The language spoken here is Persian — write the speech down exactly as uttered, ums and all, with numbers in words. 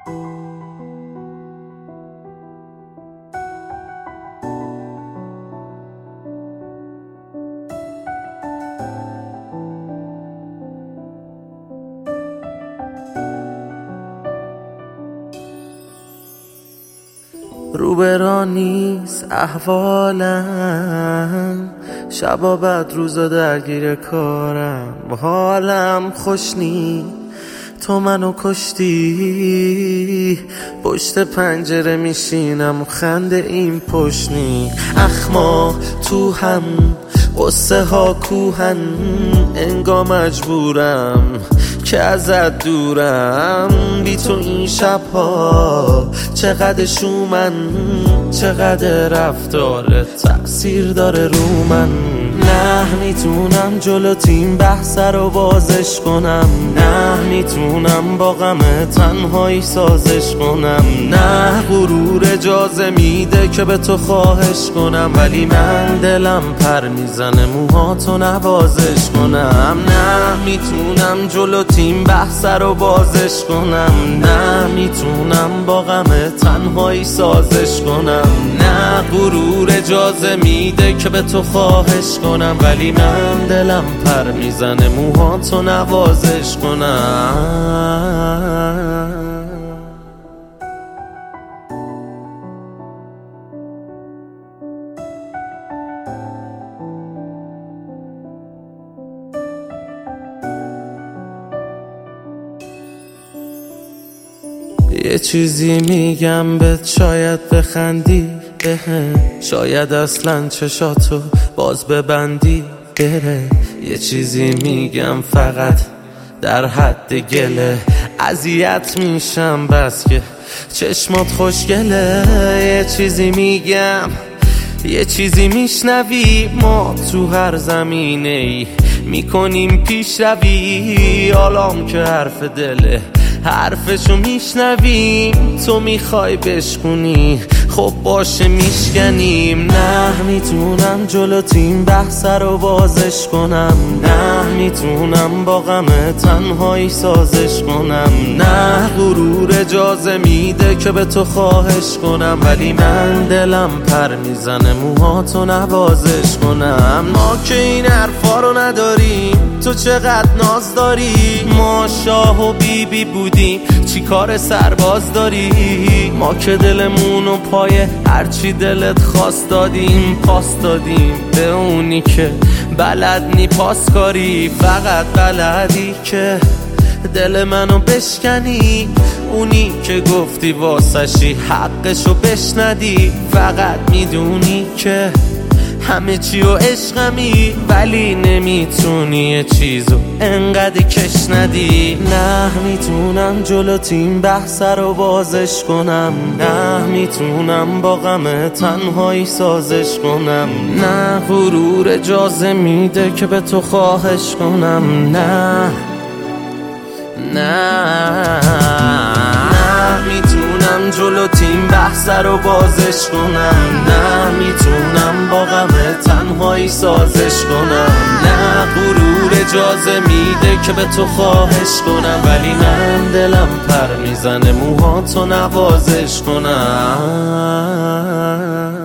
روبرا نیست احوالم، شبا بعد روزا درگیر کارم، حالم خوش نی تو منو کشتی. پشت پنجره میشینم و خنده این پشنی، اخما تو هم قصه ها کوهن، انگا مجبورم که ازت دورم. بی تو این شبها چقدر شومن، چقدر رفتارت تأثیر داره رو من. نه میتونم جلو تیم بحث رو بازش کنم، نه میتونم با غم تنهایی سازش کنم، نه غرور اجازه میده که به تو خواهش کنم، ولی من دلم پر میزنه موهاتو نوازش کنم. نه میتونم جلو تیم بحث رو بازش کنم، نه میتونم با غم تنهایی سازش کنم، نه غرور اجازه میده که به تو خواهش کنم، ولی من دلم پر میزنه موهاتو نوازش کنم. یه چیزی میگم بهت شاید بخندی بهم، شاید اصلا چشاتو باز ببندی بره. یه چیزی میگم فقط در حد گله، اذیت میشم بس که چشمات خوشگله. یه چیزی میگم یه چیزی میشنوی، ما تو هر زمینه ای میکنیم پیش روی. حالام که حرف دله حرفشو میشنویم، تو میخوای بشکنی خب باشه میشکنیم. نه میتونم جلو تیم بحث رو بازش کنم، نه میتونم با غم تنهایی سازش کنم، نه غرور اجازه میده که به تو خواهش کنم، ولی من دلم پر میزنه موهاتو نوازش کنم. ما که این حرفا رو نداریم، تو چقدر ناز داری. ما شاه و بی بی بودیم، چی کار سرباز داری؟ ما که دلمونو پای هرچی دلت خواست دادیم، پاس دادیم به اونی که بلد نی پاس کاری. فقط بلدی که دل منو بشکنی، اونی که گفتی واسشی حقشو بشندی. فقط میدونی که همه چی و عشقمی، ولی نمیتونی یه چیزو انقدر کش ندی. نه میتونم جلو تیم بحث رو بازش کنم، نه میتونم با غم تنهایی سازش کنم، نه غرور اجازه میده که به تو خواهش کنم. نه نه میتونم جلو تیم بحث رو بازش کنم، نه میتونم با غم تنهایی سازش کنم، نه غرور اجازه میده که به تو خواهش کنم، ولی من دلم پر میزنه موهاتو نوازش کنم.